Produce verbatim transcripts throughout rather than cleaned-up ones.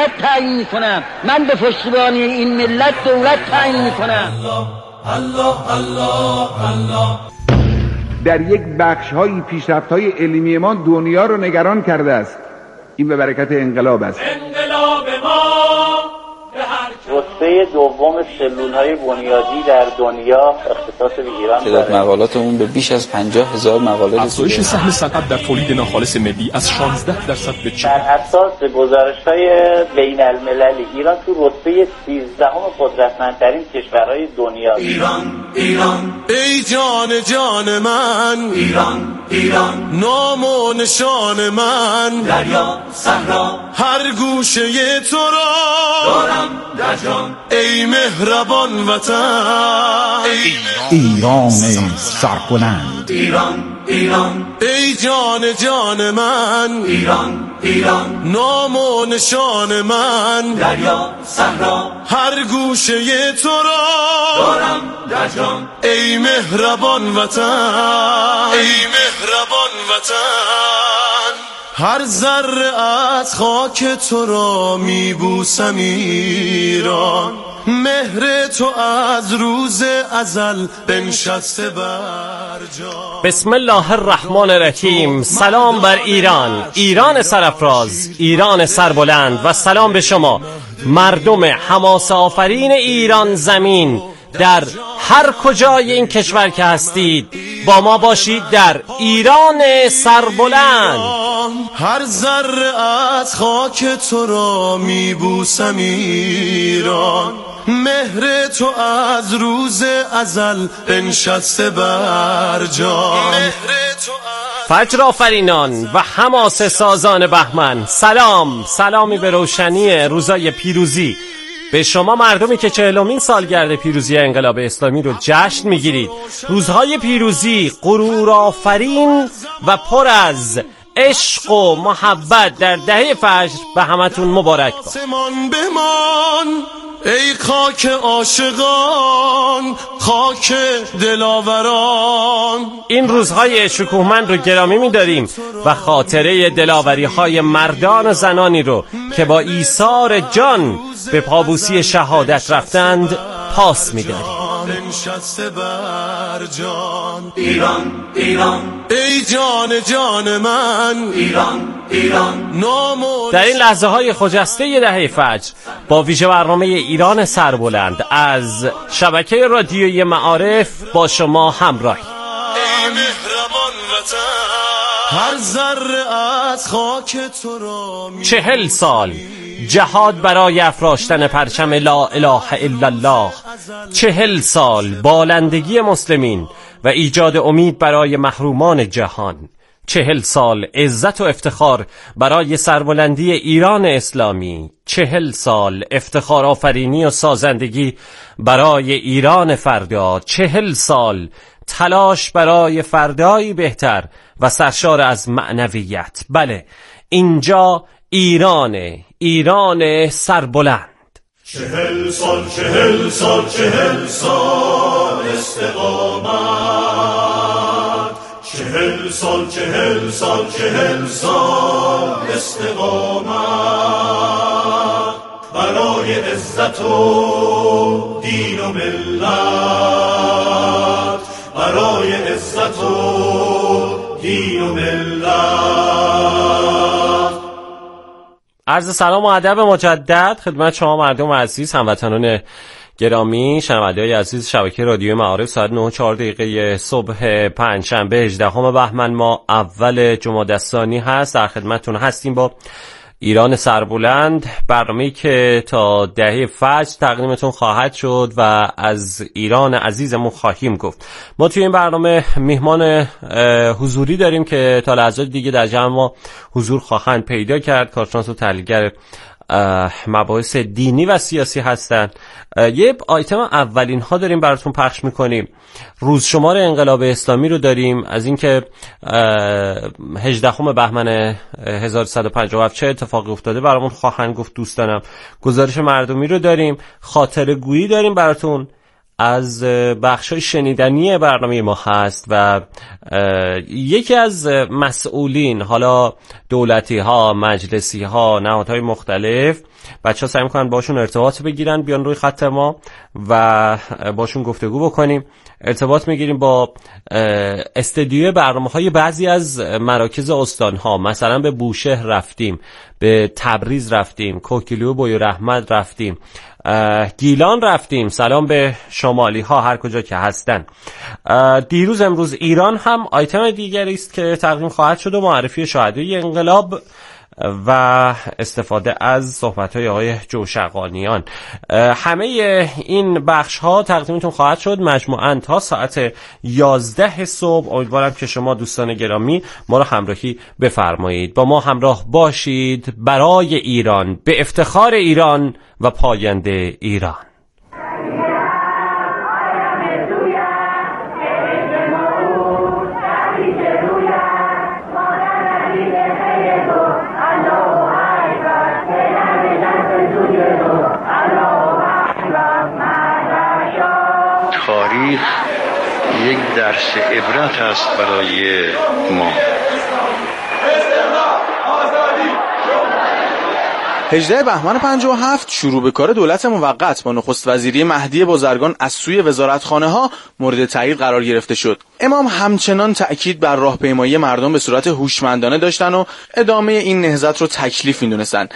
دولت تعیین میکنم، من به پشتیبانی این ملت دولت تعیین میکنم. الله الله الله. در یک بخش‌های پیشرفت‌های علمی ما دنیا رو نگران کرده است. این به برکت انقلاب است. انقلاب ما رتبه دوم سلول‌های بنیادی در دنیا اختصاص به ایران داره. تعداد مقالاتمون به بیش از پنجاه هزار مقاله رسیده. افزایش سهم صنعت در تولید ناخالص ملی از شانزده درصد به چهل. بر اساس گزارش‌های بین‌المللی ایران تو رتبه سیزدهم قدرتمندترین کشورهای دنیا. ایران ایران ای جان جان من، ایران ایران نام و نشان من، دریا صحرا هر گوشه تو را دارم در جان، ای مهربان وطن. ایران سربلند، ایران ایران ای جان جان من، ایران ایران نام و نشان من، دریا صحرا هر گوشه تو را دارم در جان، ای مهربان وطن، ای مهربان وطن. هر ذره از خاک تو را میبوسم ایران، مهر تو از روز ازل بنشسته بر جان. بسم الله الرحمن الرحیم. سلام بر ایران، ایران سرافراز، ایران سربلند، و سلام به شما مردم حماسه آفرین ایران زمین در هر کجای این کشور که هستید. با ما باشید در ایران سربلند. هر ذره از خاک تو را میبوسم ایران، مهر تو از روز ازل بنشسته بر جان. فجر آفرینان و حماسه سازان بهمن، سلام، سلامی به روشنی روزای پیروزی به شما مردمی که چهلمین سالگرد پیروزی انقلاب اسلامی رو جشن میگیرید. روزهای پیروزی غرور آفرین و پر از عشق و محبت در دهه فجر به همتون مبارک باد. بمان ای خاک عاشقان، خاک دلاوران. این روزهای شکوهمند رو گرامی می‌داریم و خاطره دلاوری‌های مردان و زنانی رو که با ایثار جان به پابوسی شهادت رفتند پاس می‌داریم. نشسته بر جان. ایران ایران ای جان جان من، ایران ایران نام. در این لحظه های خجسته دهه فجر با ویژه برنامه ایران سربلند از شبکه رادیویی معارف با شما همراهی. ای مهربان وطن، هر ذره از خاک تو را می چهل سال جهاد برای افراشتن پرچم لا اله الا الله، چهل سال بالندگی مسلمین و ایجاد امید برای محرومان جهان، چهل سال عزت و افتخار برای سربلندی ایران اسلامی، چهل سال افتخار آفرینی و سازندگی برای ایران فردا، چهل سال تلاش برای فردایی بهتر و سرشار از معنویت. بله، اینجا ایران، ایران سربلند. چهل سال چهل سال چهل سال استقامت، چهل سال چهل سال چهل سال استقامت، برای عزت و دین و ملت، برای عزت و دین و ملت. عرض سلام و ادب مجدد خدمت شما مردم عزیز، هموطنان گرامی، شنونده‌های عزیز شبکه رادیو معارف. ساعت نه و چهار دقیقه صبح پنجشنبه هجدهم بهمن ماه اول جمادی الثانی هست. در خدمتتون هستیم با ایران سربلند، برنامه‌ای که تا دهه فجر تقدیمتون خواهد شد و از ایران عزیزمون خواهیم گفت. ما توی این برنامه میهمان حضوری داریم که تا لحظات دیگه در جمع ما حضور خواهند پیدا کرد. کارشناس و تحلیلگر مباحث دینی و سیاسی هستن. یه آیتم اولین ها داریم براتون پخش میکنیم. روز شمار انقلاب اسلامی رو داریم، از اینکه هجدهم بهمن هزار و سیصد و پنجاه و هفت چه اتفاقی افتاده برامون خواهند گفت دوستانم. گزارش مردمی رو داریم، خاطره گویی داریم براتون از بخشای شنیدنی برنامه ما هست و یکی از مسئولین، حالا دولتی ها، مجلسی ها، نهادهای مختلف، بچه‌ها سعی می‌کنن باشون ارتباط بگیرن، بیان روی خط ما و باشون گفتگو بکنیم. ارتباط میگیریم با استدیو برنامه‌های بعضی از مراکز استان‌ها، مثلا به بوشهر رفتیم، به تبریز رفتیم، کوکیلو بوی رحمت رفتیم، گیلان رفتیم. سلام به شمالی ها هر کجا که هستن. دیروز امروز ایران هم آیتم دیگری است که تقدیم خواهد شد و معرفی شهدای انقلاب و استفاده از صحبت‌های آقای جوشقانیان. همه این بخش ها تقدیمتون خواهد شد مجموعاً تا ساعت یازده صبح. امیدوارم که شما دوستان گرامی ما را همراهی بفرمایید، با ما همراه باشید برای ایران، به افتخار ایران و پاینده ایران. تاریخ یک درس عبرت است برای ما. هجدهم بهمن پنجاه و هفت شروع به کار دولت موقت با نخست وزیری مهدی بازرگان از سوی وزارتخانه ها مورد تایید قرار گرفته شد. امام همچنان تأکید بر راهپیمایی مردم به صورت هوشمندانه داشتن و ادامه این نهضت رو تکلیف می‌دونستن.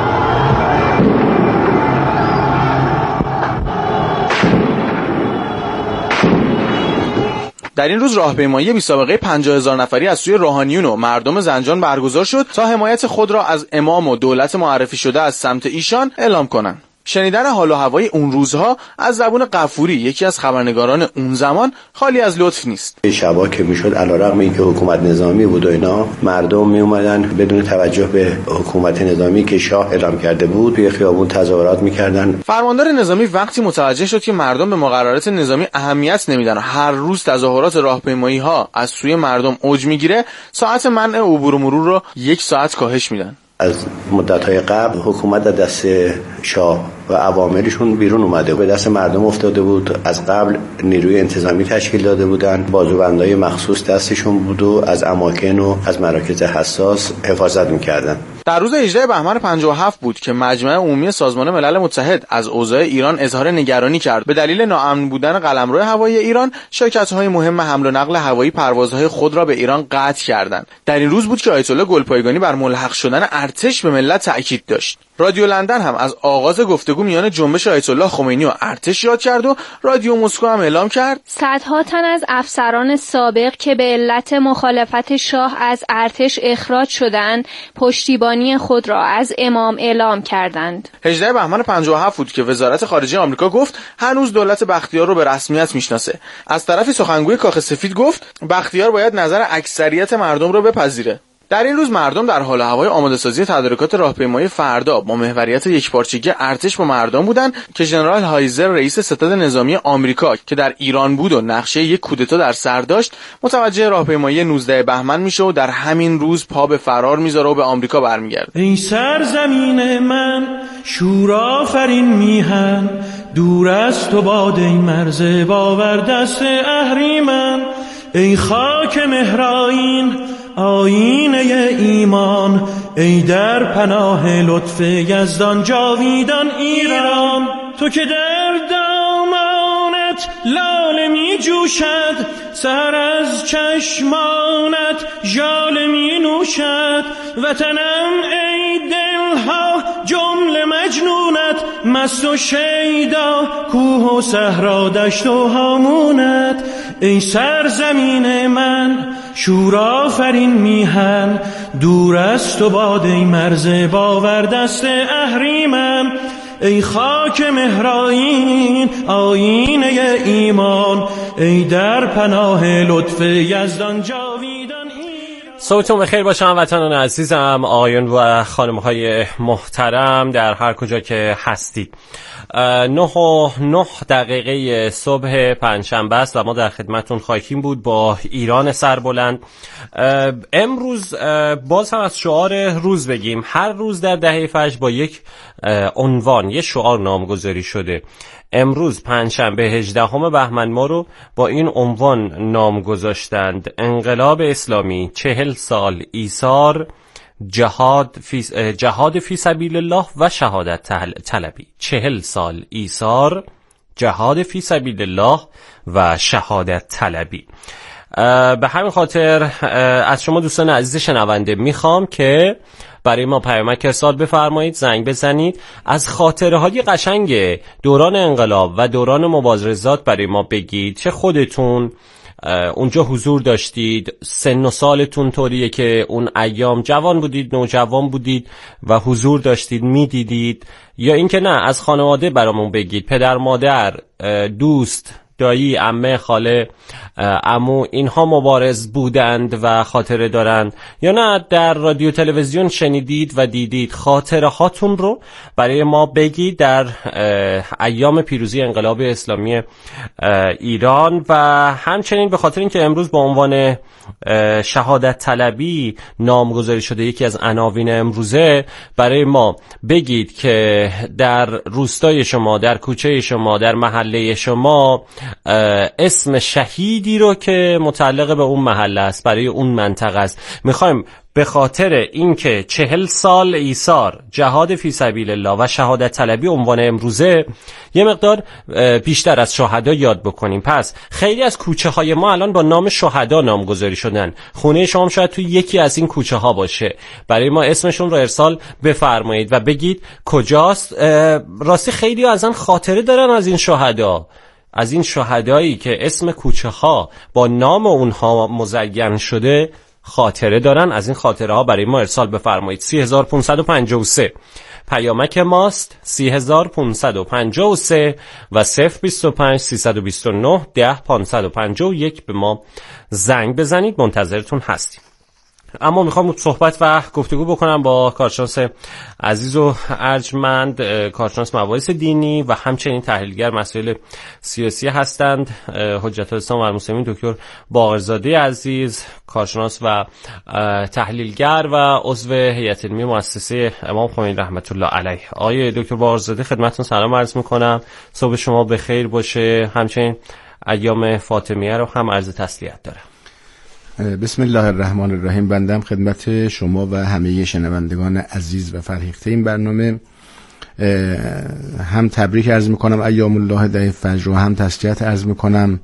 در این روز راهپیمایی بی سابقه پنجاه هزار نفری از سوی روحانیون و مردم زنجان برگزار شد تا حمایت خود را از امام و دولت معرفی شده از سمت ایشان اعلام کنند. شنیدن حال و هوای اون روزها از زبون غفوری، یکی از خبرنگاران اون زمان، خالی از لطف نیست. شبا که میشد علیرغم اینکه حکومت نظامی بود و اینا، مردم می اومدن بدون توجه به حکومت نظامی که شاه اعلام کرده بود توی خیابون تظاهرات میکردن. فرماندار نظامی وقتی متوجه شد که مردم به مقررات نظامی اهمیت نمیدن و هر روز تظاهرات راهپیمایی ها از سوی مردم اوج میگیره، ساعت منع عبور و مرور رو یک ساعت کاهش میدن. از مدت‌های قبل حکومت در دست شاه و عواملشون بیرون اومده، به دست مردم افتاده بود. از قبل نیروی انتظامی تشکیل داده بودن، بازوبندای مخصوص دستشون بود و از اماکن و از مراکز حساس حفاظت میکردن. در روز هجدهم بهمن پنجاه و هفت بود که مجمع عمومی سازمان ملل متحد از اوضاع ایران اظهار نگرانی کرد. به دلیل ناامن بودن قلمرو هوایی ایران، شرکت‌های مهم حمل و نقل هوایی پروازهای خود را به ایران قطع کردند. در این روز بود که آیت الله گلپایگانی بر ملحق شدن ارتش به ملت تأکید داشت. رادیو لندن هم از آغاز گفتگو میان جنبش آیت الله خمینی و ارتش یاد کرد و رادیو مسکو هم اعلام کرد صدها تن از افسران سابق که به علت مخالفت شاه از ارتش اخراج شدند، پشتیبانی خود را از امام اعلام کردند. هجدهم بهمن پنجاه و هفت بود که وزارت خارجه آمریکا گفت هنوز دولت بختیار رو به رسمیت میشناسه. از طرفی سخنگوی کاخ سفید گفت بختیار باید نظر اکثریت مردم رو بپذیره. در این روز مردم در حال هوای آماده سازی تدارکات راهپیمایی فردا با محوریت یکپارچگی ارتش با مردم بودند که ژنرال هایزر رئیس ستاد نظامی آمریکا که در ایران بود و نقشه یک کودتا در سر داشت، متوجه راهپیمایی نوزدهم بهمن میشه و در همین روز پا به فرار میذاره و به آمریکا برمیگرده. ای سرزمین من شورآفرین میهن، دور از تو باد ای مرز باور دست اهریمن، ای خاک مهرائین آینه ایمان، ای در پناه لطف یزدان جاویدان ایران. تو که در دامانت لاله می جوشد، سر از چشمانت ژاله می نوشد، وطنم ای دلها جمله مجنونت، مست و شیدا کوه و صحرا دشت و هامونت. ای سرزمین من شورآفرین میهن، دور از تو باد ای مرز باور دست اهریمن، ای خاک مهرائین آینه ایمان، ای در پناه لطف یزدان جاویدان. صبحتون بخیر باشه هموطنان عزیزم، آقایون و خانم‌های محترم در هر کجا که هستید. نه و نه دقیقه صبح پنجشنبه است و ما در خدمتون خواهیم بود با ایران سربلند. امروز باز هم از شعار روز بگیم. هر روز در دهه فجر با یک عنوان، یک شعار نامگذاری شده. امروز پنجشنبه هجدهم بهمن ما رو با این عنوان نام گذاشتند: انقلاب اسلامی، چهل سال ایثار جهاد فی, جهاد فی سبیل الله و شهادت طلبی. چهل سال ایثار، جهاد فی سبیل الله و شهادت طلبی. به همین خاطر از شما دوستان عزیز شنونده میخوام که برای ما پیامک ارسال بفرمایید، زنگ بزنید، از خاطره های قشنگ دوران انقلاب و دوران مبارزات برای ما بگید. چه خودتون اونجا حضور داشتید، سن و سالتون طوریه که اون ایام جوان بودید، نوجوان بودید و حضور داشتید میدیدید، یا اینکه نه از خانواده برامون بگید، پدر، مادر، دوست، دایی، عمه، خاله، عمو اینها مبارز بودند و خاطره دارند، یا نه در رادیو تلویزیون شنیدید و دیدید. خاطره هاتون رو برای ما بگید در ایام پیروزی انقلاب اسلامی ایران. و همچنین به خاطر اینکه امروز به عنوان شهادت طلبی نامگذاری شده یکی از عناوین امروزه، برای ما بگید که در روستای شما، در کوچه شما، در محله شما اسم شهیدی رو که متعلق به اون محله است، برای اون منطقه است. میخوایم به خاطر اینکه چهل سال ایثار، جهاد فی سبیل الله و شهادت طلبی عنوان امروزه، یه مقدار بیشتر از شهدا یاد بکنیم. پس خیلی از کوچه های ما الان با نام شهدا نامگذاری شدن. خونه شما شاید توی یکی از این کوچه ها باشه. برای ما اسمشون رو ارسال بفرمایید و بگید کجاست. راستی خیلی ازن خاطره دارن از این شهدا، از این شهدایی که اسم کوچه ها با نام اونها مزین شده خاطره دارن. از این خاطره ها برای ما ارسال بفرمایید. سی هزار پانصد و پنجاه و سه پیامک ماست، سی هزار پانصد و پنجاه و سه و صفر بیست و پنج سیصد و بیست و نه ده پانصد و پنجاه و یک به ما زنگ بزنید. منتظرتون هستیم. اما میخوام صحبت و گفتگو بکنم با کارشناس عزیز و ارجمند، کارشناس مباحث دینی و همچنین تحلیلگر مسائل سیاسی هستند، حجت الاسلام و المسلمین دکتر باقرزاده عزیز، کارشناس و تحلیلگر و عضو هیئت علمی مؤسسه امام خمینی رحمت الله علیه. آقای دکتر باقرزاده خدمتتون سلام عرض میکنم، صبح شما بخیر باشه. همچنین ایام فاطمیه رو هم عرض تسلیت دارم. بسم الله الرحمن الرحیم. بندم خدمت شما و همه شنوندگان عزیز و فرهیخته این برنامه هم تبریک عرض میکنم ایام الله ده فجر و هم تسلیت عرض میکنم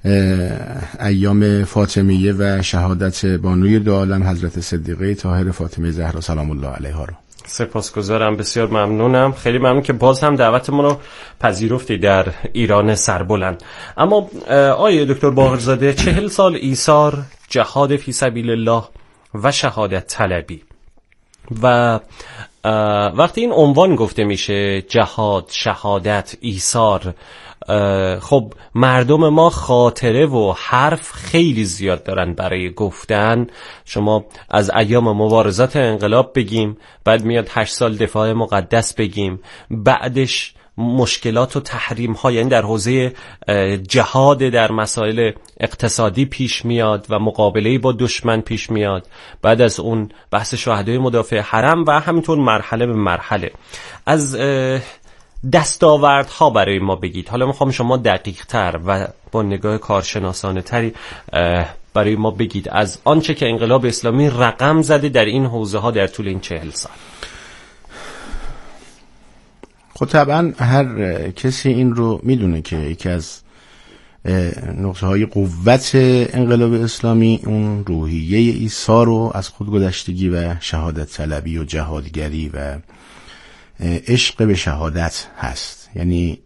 ایام فاطمیه و شهادت بانوی دو عالم حضرت صدیقه طاهره فاطمه زهرا سلام الله علیها رو. سپاسگزارم، بسیار ممنونم. خیلی ممنون که باز هم دعوتمون رو پذیرفتی در ایران سربلند. اما آیه دکتر باقرزاده، چهل سال ایثار، جهاد فی سبیل الله و شهادت طلبی، و وقتی این عنوان گفته میشه جهاد، شهادت، ایثار، خب مردم ما خاطره و حرف خیلی زیاد دارن برای گفتن. شما از ایام مبارزات انقلاب بگیم، بعد میاد هشت سال دفاع مقدس بگیم، بعدش مشکلات و تحریم ها، یعنی در حوزه جهاد در مسائل اقتصادی پیش میاد و مقابله با دشمن پیش میاد، بعد از اون بحث شهدای مدافع حرم و همینطور مرحله به مرحله. از دستاوردها برای ما بگید. حالا میخوام شما دقیق تر و با نگاه کارشناسانه تری برای ما بگید از آنچه که انقلاب اسلامی رقم زده در این حوزه ها در طول این چهل سال. خب طبعا هر کسی این رو میدونه که یکی از نقطه های قوت انقلاب اسلامی اون روحیه ایثار رو از خودگذشتگی و شهادت طلبی و جهادگری و عشق به شهادت هست. یعنی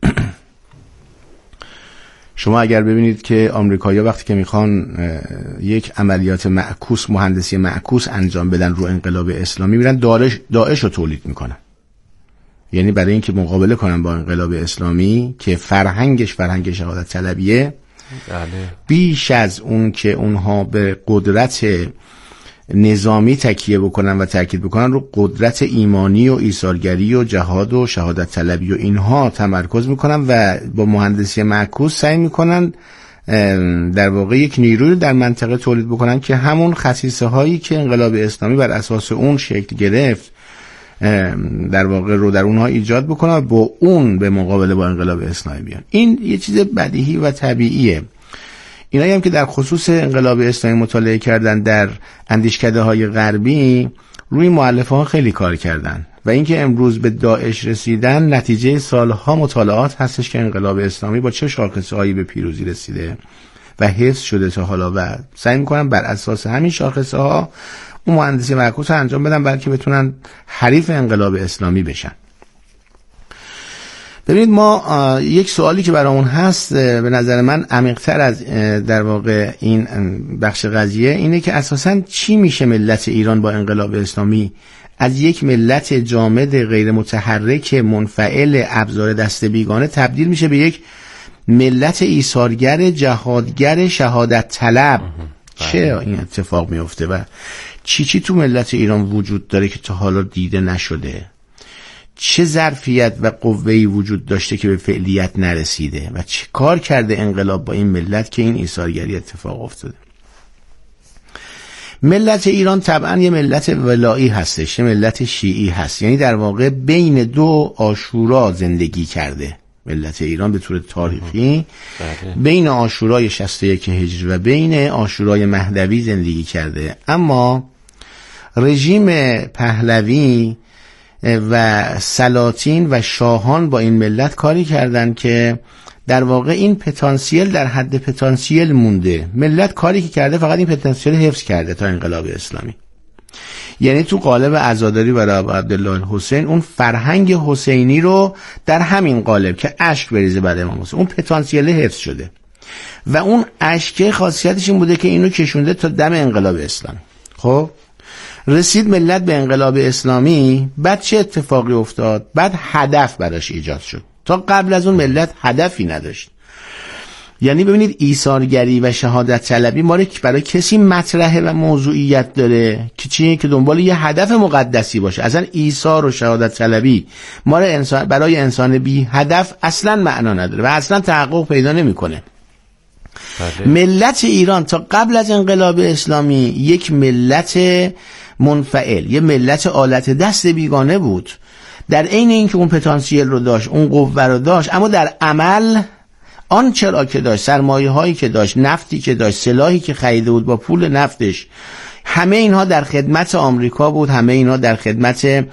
شما اگر ببینید که آمریکایی‌ها وقتی که میخوان یک عملیات معکوس، مهندسی معکوس انجام بدن رو انقلاب اسلامی، میرن داعش داعش رو تولید میکنن. یعنی برای اینکه مقابله کنن با انقلاب اسلامی که فرهنگش فرهنگ شهادت طلبیه، بله، بیش از اون که اونها به قدرت نظامی تکیه بکنن و تاکید بکنن رو قدرت ایمانی و ایثارگری و جهاد و شهادت طلبی و اینها تمرکز میکنن و با مهندسی معکوس سعی میکنن در واقع یک نیروی در منطقه تولید بکنن که همون خصیصه هایی که انقلاب اسلامی بر اساس اون شکل گرفت در واقع رو در اونها ایجاد بکنن و با اون به مقابله با انقلاب اسلامی بیان. این یه چیز بدیهی و طبیعیه. اینایی هم که در خصوص انقلاب اسلامی مطالعه کردن در اندیشکده های غربی روی مؤلفه ها خیلی کار کردن و اینکه امروز به داعش رسیدن نتیجه سالها مطالعات هستش که انقلاب اسلامی با چه شاخصه هایی به پیروزی رسیده و حفظ شده تا حالا و سعی میکنن بر اساس همین شاخصه ها اون مهندسی معکوس رو انجام بدن بلکه بتونن حریف انقلاب اسلامی بشن. ببینید ما یک سوالی که برامون هست به نظر من عمیق‌تر از در واقع این بخش قضیه اینه که اساساً چی میشه ملت ایران با انقلاب اسلامی از یک ملت جامد غیر متحرک منفعل ابزار دست بیگانه تبدیل میشه به یک ملت ایثارگر جهادگر شهادت طلب. چه این اتفاق میفته و چی چی تو ملت ایران وجود داره که تا حالا دیده نشده؟ چه ظرفیت و قوه‌ای وجود داشته که به فعلیت نرسیده و چه کار کرده انقلاب با این ملت که این ایثارگری اتفاق افتاده؟ ملت ایران طبعا یه ملت ولایی هستش، یه ملت شیعی هست، یعنی در واقع بین دو عاشورا زندگی کرده ملت ایران به طور تاریخی. بین عاشورای شصت و یک هجری و بین عاشورای مهدوی زندگی کرده. اما رژیم پهلوی و سلاطین و شاهان با این ملت کاری کردن که در واقع این پتانسیل در حد پتانسیل مونده. ملت کاری که کرده فقط این پتانسیل حفظ کرده تا انقلاب اسلامی. یعنی تو قالب عزاداری برای عبدالله حسین اون فرهنگ حسینی رو در همین قالب که اشک بریزه برای امام حسین اون پتانسیل حفظ شده و اون اشک خاصیتش این بوده که اینو کشونده تا دم انقلاب اسلامی. خب رسید ملت به انقلاب اسلامی، بعد چه اتفاقی افتاد؟ بعد هدف براش ایجاد شد. تا قبل از اون ملت هدفی نداشت. یعنی ببینید ایثارگری و شهادت طلبی ما رو برای کسی مطرحه و موضوعیت داره که چیه؟ که دنبال یه هدف مقدسی باشه. اصلا ایثار و شهادت طلبی ما رو انسان برای انسان بی هدف اصلا معنا نداره و اصلا تحقق پیدا نمیکنه. ملت ایران تا قبل از انقلاب اسلامی یک ملت منفعل، یه ملت آلت دست بیگانه بود، در عین اینکه اون پتانسیل رو داشت، اون قوه رو داشت، اما در عمل آن چرا که داشت، سرمایه هایی که داشت، نفتی که داشت، سلاحی که خریده بود با پول نفتش، همه اینها در خدمت آمریکا بود، همه اینها در خدمت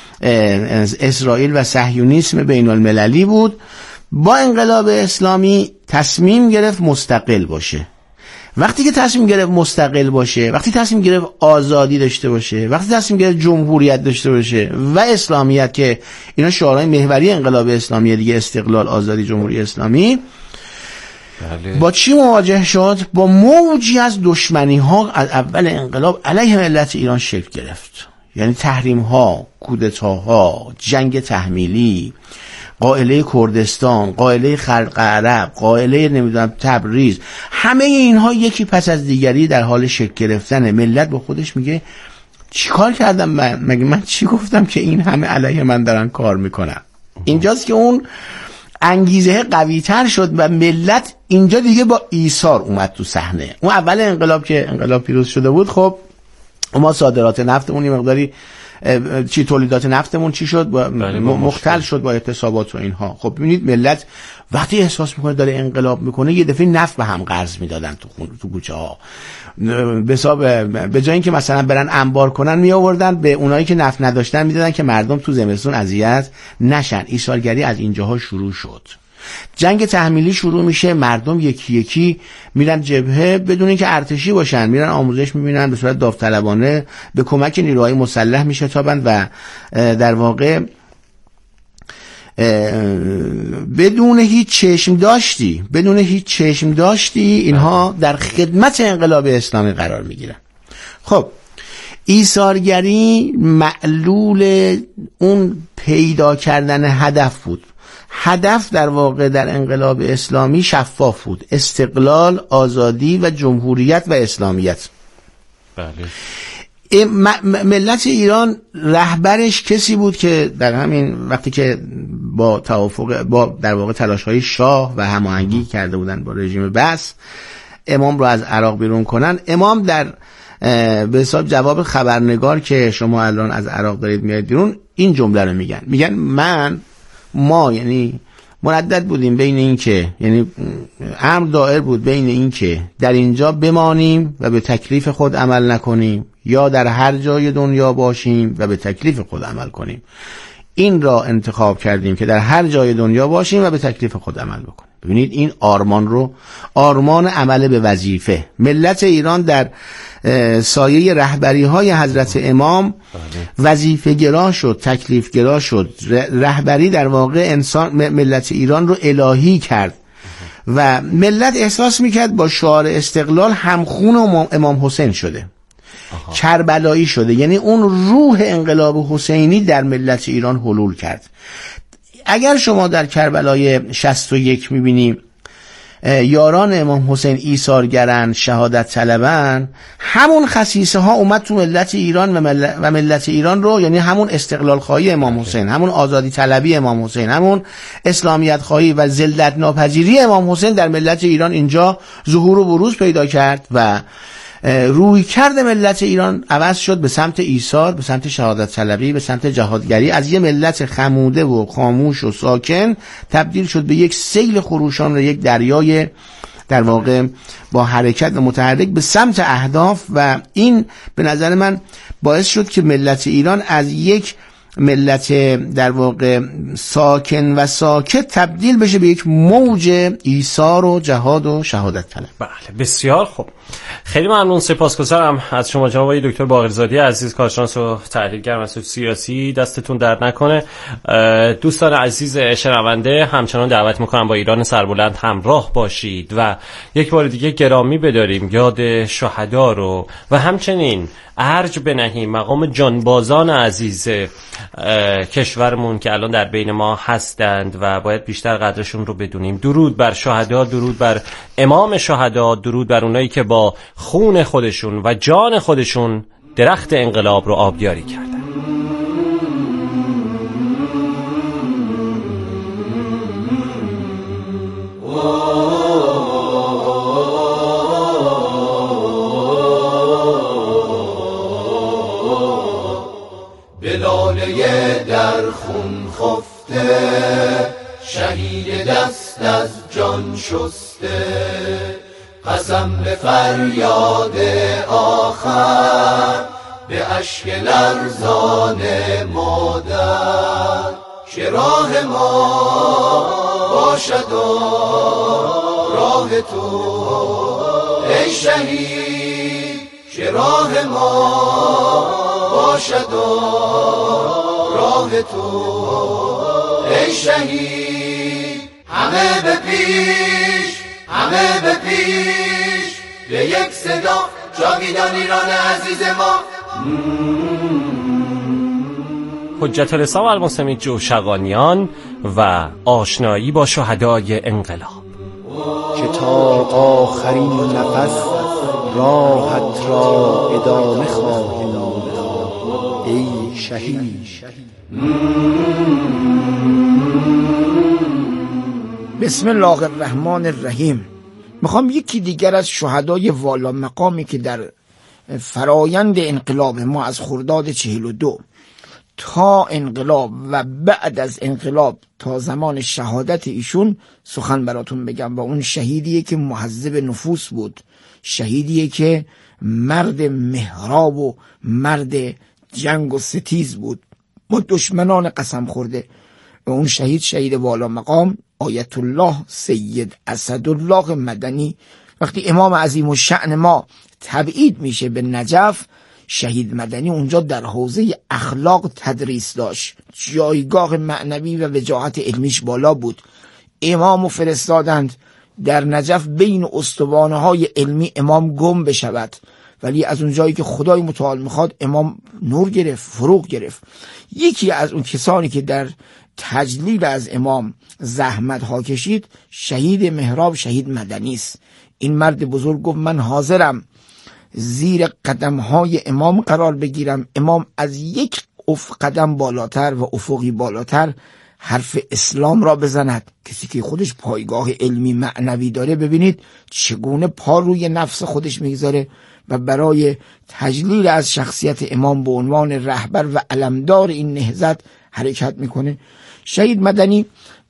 اسرائیل و صهیونیسم بین المللی بود. با انقلاب اسلامی تصمیم گرفت مستقل باشه. وقتی که تصمیم گرفت مستقل باشه، وقتی تصمیم گرفت آزادی داشته باشه، وقتی تصمیم گرفت جمهوریت داشته باشه و اسلامیت که اینا شعارهای محوری انقلاب اسلامی دیگه، استقلال، آزادی، جمهوری اسلامی، بله. با چی مواجه شد؟ با موجی از دشمنی ها از اول انقلاب علیه ملت ایران شکل گرفت. یعنی تحریم ها، کودتاها، جنگ تحمیلی، قائله کردستان، قائله خلق عرب، قائله نمیدونم تبریز، همه اینها یکی پس از دیگری در حال شکل گرفتن. ملت با خودش میگه چی کار کردم من؟ مگه من چی گفتم که این همه علیه من دارن کار میکنن؟ اینجاست که اون انگیزه قوی تر شد و ملت اینجا دیگه با ایثار اومد تو صحنه. اون اول انقلاب که انقلاب پیروز شده بود، خب ما صادرات نفتمون یه مقداری چی تولیدات نفتمون چی شد؟ مختل شد با اعتصابات و اینها. خب ببینید ملت وقتی احساس میکنه داره انقلاب میکنه، یه دفعه نفت به هم قرض میدادن تو خون تو کوچه ها. به حساب به جای اینکه مثلا برن انبار کنن، می آوردن به اونایی که نفت نداشتن میدادن که مردم تو زمستون اذیت نشن. ایثارگری از اینجاها شروع شد. جنگ تحمیلی شروع میشه، مردم یکی یکی میرن جبهه بدون اینکه ارتشی باشن، میرن آموزش میبینن، به صورت داوطلبانه به کمک نیروهای مسلح میشتابند و در واقع بدون هیچ چشم داشتی بدون هیچ چشم داشتی اینها در خدمت انقلاب اسلامی قرار میگیرن. خب ایثارگری معلول اون پیدا کردن هدف بود. هدف در واقع در انقلاب اسلامی شفاف بود: استقلال، آزادی و جمهوریت و اسلامیت. بله. ملت ایران رهبرش کسی بود که در همین وقتی که با توافق با در واقع تلاش‌های شاه و هماهنگی کرده بودن با رژیم بعث امام رو از عراق بیرون کنن، امام در به حساب جواب خبرنگار که شما الان از عراق دارید میاد بیرون این جمله رو میگن میگن من ما یعنی مردد بودیم بین این که، یعنی امر دائر بود بین این که در اینجا بمانیم و به تکلیف خود عمل نکنیم یا در هر جای دنیا باشیم و به تکلیف خود عمل کنیم. این را انتخاب کردیم که در هر جای دنیا باشیم و به تکلیف خود عمل بکنیم. ببینید این آرمان رو، آرمان عمل به وظیفه. ملت ایران در سایه رهبری های حضرت امام وظیفه گرا شد، تکلیف گرا شد. رهبری در واقع انسان ملت ایران رو الهی کرد و ملت احساس میکرد با شعار استقلال همخون امام حسین شده، آها. کربلایی شده. یعنی اون روح انقلاب حسینی در ملت ایران حلول کرد. اگر شما در کربلای شصت و یک میبینی یاران امام حسین ایثارگرن، شهادت طلبن، همون خصیصه ها اومد تو ملت ایران و ملت, و ملت ایران رو، یعنی همون استقلال خواهی امام حسین، همون آزادی طلبی امام حسین، همون اسلامیت خواهی و ذلت ناپذیری امام حسین در ملت ایران اینجا ظهور و بروز پیدا کرد و روی کرد ملت ایران عوض شد به سمت ایثار، به سمت شهادت طلبی، به سمت جهادگری. از یه ملت خموده و خاموش و ساکن تبدیل شد به یک سیل خروشان و یک دریای در واقع با حرکت و متحرک به سمت اهداف. و این به نظر من باعث شد که ملت ایران از یک ملت در واقع ساکن و ساکت تبدیل بشه به یک موج ایثار و جهاد و شهادت طلب. بله بسیار خوب، خیلی ممنون، سپاسگزارم از شما جناب آقای دکتر باقرزادی عزیز، کارشناس و تحلیلگر مسائل سیاسی. دستتون درد نکنه. دوستان عزیز شنونده، همچنان دعوت میکنم با ایران سربلند همراه باشید و یک بار دیگه گرامی بداریم یاد شهدا رو و همچنین ارج بنهیم مقام جانبازان عزیز کشورمون که الان در بین ما هستند و باید بیشتر قدرشون رو بدونیم. درود بر شهدا، درود بر امام شهدا، درود بر اونایی که با خون خودشون و جان خودشون درخت انقلاب رو آبیاری کردن. بلاله در خون خفته، شهید دست از جان شسته، قسم به فریاد آخر، به اشک لرزان مادر. چه راه ما باشد و راه تو ای شهید، چه راه ما باشد و راه تو ای شهید. همه به پیش، همه به پیش، به یک صدا جاویدان ایران عزیز ما. حجت الاسلام المسلمین جوشقانیان و آشنایی با شهدای انقلاب. که تا آخرین نفس راحت را ادامه خواهیم داد ای شهید. بسم الله الرحمن الرحیم. میخوام یکی دیگر از شهدای والا مقامی که در فرایند انقلاب ما از خرداد چهل و دو تا انقلاب و بعد از انقلاب تا زمان شهادت ایشون سخن براتون بگم. و اون شهیدیه که مهذب نفوس بود، شهیدیه که مرد محراب و مرد جنگ و ستیز بود، با دشمنان قسم خورده. و اون شهید شهید والا مقام آیت الله سید اسدالله مدنی وقتی امام عظیم الشأن ما تبعید میشه به نجف، شهید مدنی اونجا در حوزه اخلاق تدریس داشت، جایگاه معنوی و وجاهت علمیش بالا بود. امامو فرستادند در نجف بین استوانه های علمی امام گم بشود، ولی از اون جایی که خدای متعال میخواد امام نور گرفت، فروغ گرفت. یکی از اون کسانی که در تجلیل از امام زحمت ها کشید شهید محراب شهید مدنی است. این مرد بزرگ گفت من حاضرم زیر قدم های امام قرار بگیرم، امام از یک اف قدم بالاتر و افقی بالاتر حرف اسلام را بزند. کسی که خودش پایگاه علمی معنوی داره، ببینید چگونه پا روی نفس خودش میگذاره و برای تجلیل از شخصیت امام به عنوان رهبر و علمدار این نهضت حرکت میکنه. شهید مدنی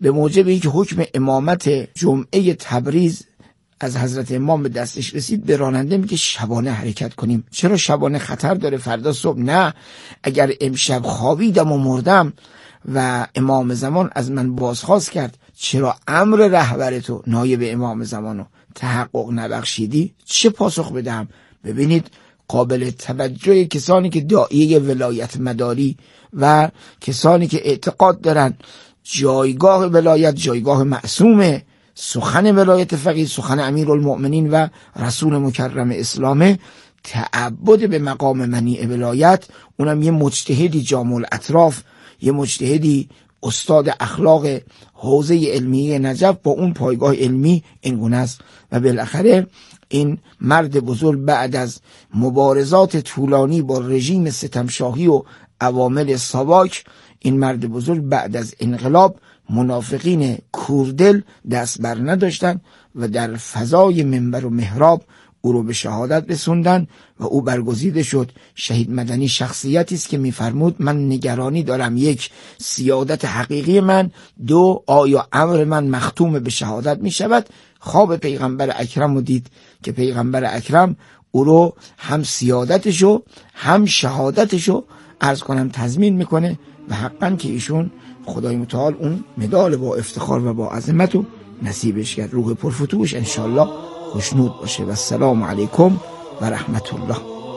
به موجب اینکه حکم امامت جمعه تبریز از حضرت امام به دستش رسید، به راننده میگه شبانه حرکت کنیم. چرا شبانه؟ خطر داره فردا صبح. نه، اگر امشب خوابیدم و مردم و امام زمان از من بازخواست کرد چرا امر رهبر تو نایب امام زمانو تحقق نبخشیدی، چه پاسخ بدم؟ ببینید قابل توجه کسانی که داعیه ولایت مداری و کسانی که اعتقاد دارن جایگاه ولایت جایگاه معصومه، سخن ولایت فقیه سخن امیرالمؤمنین و رسول مکرم اسلامه، تعبد به مقام منیع ولایت، اونم یه مجتهدی جامع الاطراف، یه مجتهدی استاد اخلاق حوزه علمیه نجف با اون پایگاه علمی اینگونه است. و بالاخره این مرد بزرگ بعد از مبارزات طولانی با رژیم ستمشاهی و عوامل ساواک، این مرد بزرگ بعد از انقلاب منافقین کوردل دست بر نداشتن و در فضای منبر و محراب او رو به شهادت رسوندن و او برگزیده شد. شهید مدنی شخصیتی است که میفرمود من نگرانی دارم، یک، سیادت حقیقی من، دو، آیا امر من مختوم به شهادت می شود. خواب پیغمبر اکرم رو دید که پیغمبر اکرم او رو هم سیادتشو هم شهادتشو عرض کنم تضمین میکنه و حقا که ایشون خدای متعال اون مدال با افتخار و با عظمت رو نصیبش کرد. روح پرفتوش انشالله خوشنود باشه. و السلام علیکم و رحمت الله.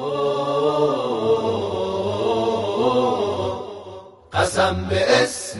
قسم به اسم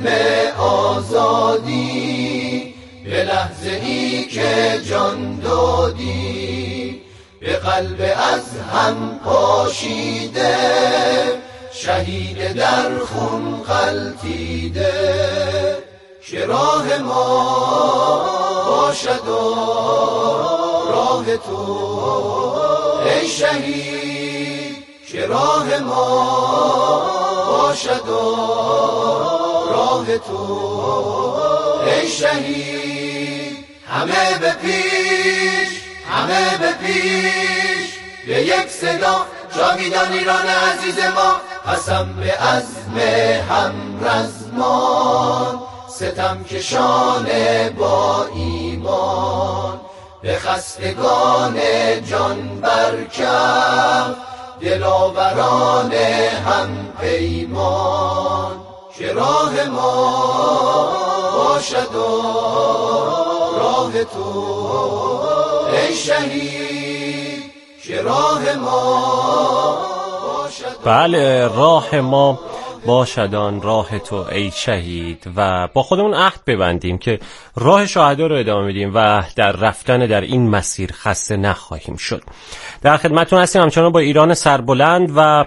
آزادی، به لحظه ای که جان دادی، به قلب از هم پاشیده، شهید در خون غلتیده، که راه ما باشد و راه تو ای شهید، که راه ما باشد و راه تو ای شهید. همه به پیش، همه به پیش، به یک صدا جاویدان ایران عزیز ما. قسم به عزم همرزمان، ستم کشان با ایمان، به خستگان جان برکف، دلاوران هم پیمان، که راه ما باشد و راه تو ای شهید، که راه ما باشد. بله، راه ما باشدان راه تو ای شهید، و با خودمون عهد ببندیم که راه شهدا رو ادامه میدیم و در رفتن در این مسیر خسته نخواهیم شد. در خدمتتون هستیم همچنان با ایران سربلند و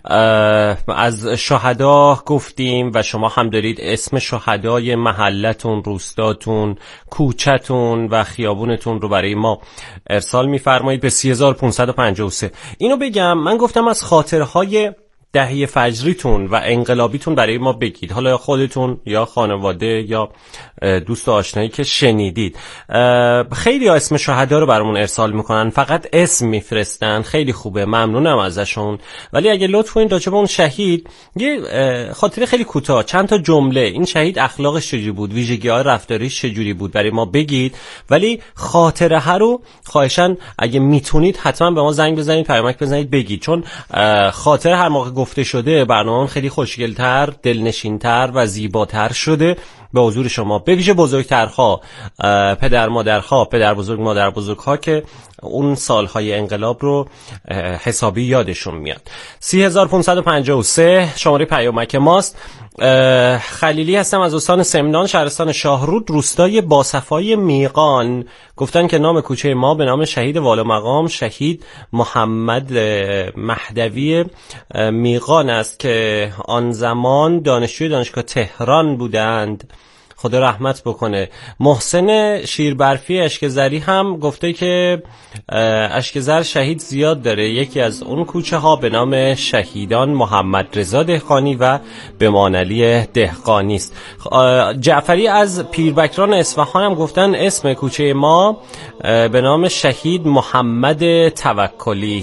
از شهدا گفتیم و شما هم دارید اسم شهدای محلتون، روستاتون، کوچه‌تون و خیابونتون رو برای ما ارسال میفرمایید به سی هزار و پانصد و پنجاه و سه. اینو بگم، من گفتم از خاطرهای دهه فجریتون و انقلابیتون برای ما بگید، حالا یا خودتون یا خانواده یا دوست و آشنایی که شنیدید. خیلی ها اسم شهدا رو برامون ارسال میکنن، فقط اسم میفرستن، خیلی خوبه، ممنونم ازشون، ولی اگه لطف کنید راجع به اون شهید یه خاطره خیلی کوتاه، چند تا جمله، این شهید اخلاقش چجوری بود، ویژگی‌های رفتاریش چجوری بود برای ما بگید، ولی خاطره ها رو خواهشاً اگه میتونید حتما به ما زنگ بزنید، پیامک بزنید بگید، چون خاطره هر موقع گفته شده برنامه خیلی خوشگل‌تر، دلنشین‌تر و زیباتر شده به حضور شما، به ویژه بزرگترها، پدر مادرها، پدر بزرگ مادر بزرگها که اون سالهای انقلاب رو حسابی یادشون میاد. سی هزار و پانصد و پنجاه و سه شماره پیامک ماست. خلیلی هستم از استان سمنان، شهرستان شاهرود، روستای باصفای میقان. گفتن که نام کوچه ما به نام شهید والا مقام شهید محمد مهدوی میقان است که آن زمان دانشجوی دانشگاه تهران بودند، خدا رحمت بکنه. محسن شیربرفی اشکزری هم گفته که اشکزر شهید زیاد داره، یکی از اون کوچه ها به نام شهیدان محمد رضا دهقانی و بمانعلی دهقانی است. جعفری از پیربکران اصفهان هم گفتن اسم کوچه ما به نام شهید محمد توکلی